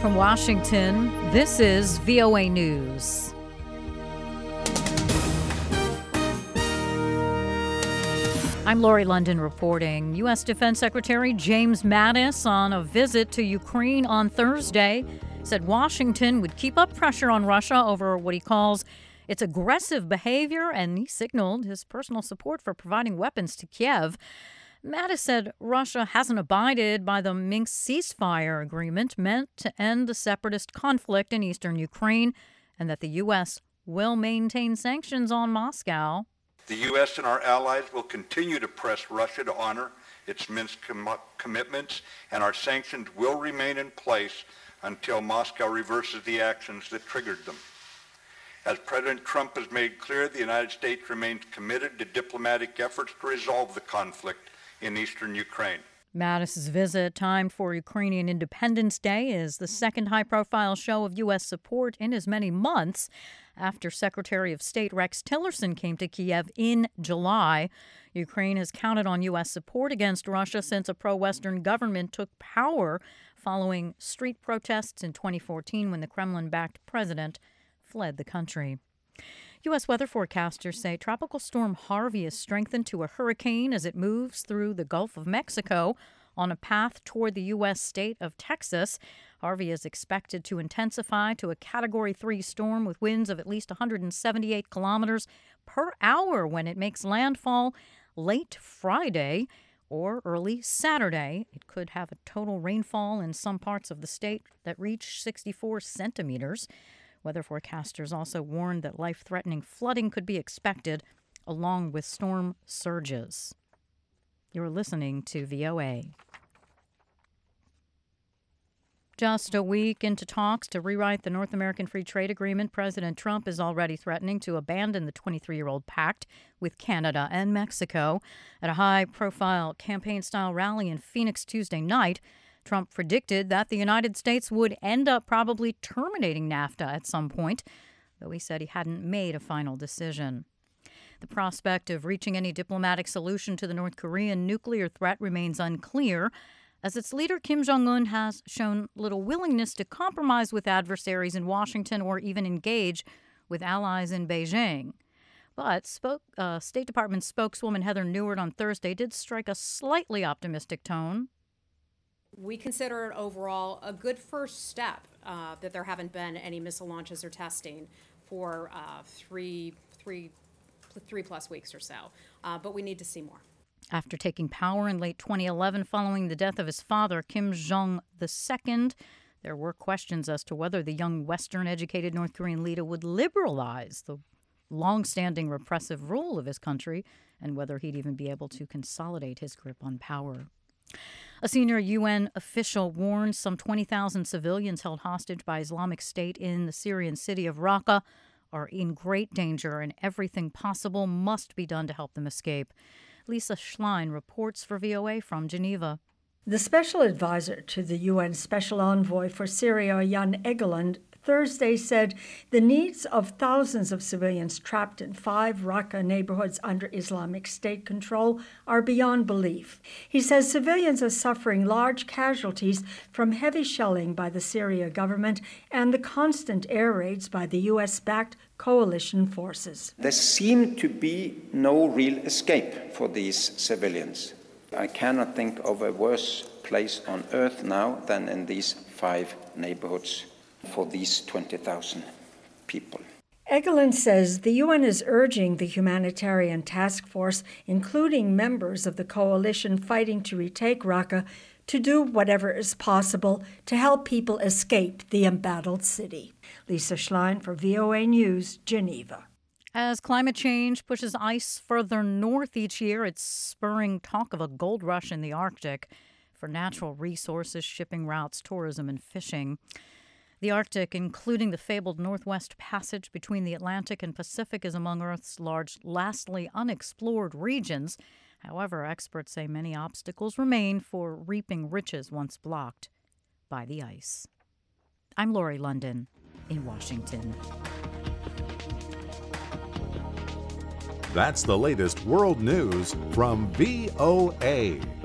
From Washington, this is VOA News. I'm Lori London reporting. U.S. Defense Secretary James Mattis, on a visit to Ukraine on Thursday, said Washington would keep up pressure on Russia over what he calls its aggressive behavior, and he signaled his personal support for providing weapons to Kiev. Mattis said Russia hasn't abided by the Minsk ceasefire agreement meant to end the separatist conflict in eastern Ukraine, and that the U.S. will maintain sanctions on Moscow. The U.S. and our allies will continue to press Russia to honor its Minsk commitments, and our sanctions will remain in place until Moscow reverses the actions that triggered them. As President Trump has made clear, the United States remains committed to diplomatic efforts to resolve the conflict in eastern Ukraine. Mattis' visit, timed for Ukrainian Independence Day, is the second high-profile show of U.S. support in as many months after Secretary of State Rex Tillerson came to Kiev in July. Ukraine has counted on U.S. support against Russia since a pro-Western government took power following street protests in 2014 when the Kremlin-backed president fled the country. U.S. weather forecasters say Tropical Storm Harvey has strengthened to a hurricane as it moves through the Gulf of Mexico on a path toward the U.S. state of Texas. Harvey is expected to intensify to a Category 3 storm with winds of at least 178 kilometers per hour when it makes landfall late Friday or early Saturday. It could have a total rainfall in some parts of the state that reach 64 centimeters. Weather forecasters also warned that life-threatening flooding could be expected, along with storm surges. You're listening to VOA. Just a week into talks to rewrite the North American Free Trade Agreement, President Trump is already threatening to abandon the 23-year-old pact with Canada and Mexico. At a high-profile campaign-style rally in Phoenix Tuesday night, Trump predicted that the United States would end up probably terminating NAFTA at some point, though he said he hadn't made a final decision. The prospect of reaching any diplomatic solution to the North Korean nuclear threat remains unclear, as its leader Kim Jong-un has shown little willingness to compromise with adversaries in Washington or even engage with allies in Beijing. But State Department spokeswoman Heather Nauert on Thursday did strike a slightly optimistic tone. We consider it overall a good first step that there haven't been any missile launches or testing for three plus weeks or so. But we need to see more. After taking power in late 2011 following the death of his father, Kim Jong II, there were questions as to whether the young Western-educated North Korean leader would liberalize the long-standing repressive rule of his country and whether he'd even be able to consolidate his grip on power. A senior UN official warns some 20,000 civilians held hostage by Islamic State in the Syrian city of Raqqa are in great danger, and everything possible must be done to help them escape. Lisa Schlein reports for VOA from Geneva. The special advisor to the UN Special Envoy for Syria, Jan Egeland, Thursday said the needs of thousands of civilians trapped in 5 Raqqa neighborhoods under Islamic State control are beyond belief. He says civilians are suffering large casualties from heavy shelling by the Syria government and the constant air raids by the U.S.-backed coalition forces. There seems to be no real escape for these civilians. I cannot think of a worse place on earth now than in these 5 neighborhoods for these 20,000 people. Egeland says the UN is urging the humanitarian task force, including members of the coalition fighting to retake Raqqa, to do whatever is possible to help people escape the embattled city. Lisa Schlein for VOA News, Geneva. As climate change pushes ice further north each year, it's spurring talk of a gold rush in the Arctic for natural resources, shipping routes, tourism, and fishing. The Arctic, including the fabled Northwest Passage between the Atlantic and Pacific, is among Earth's large, lastly unexplored regions. However, experts say many obstacles remain for reaping riches once blocked by the ice. I'm Lori London in Washington. That's the latest world news from VOA.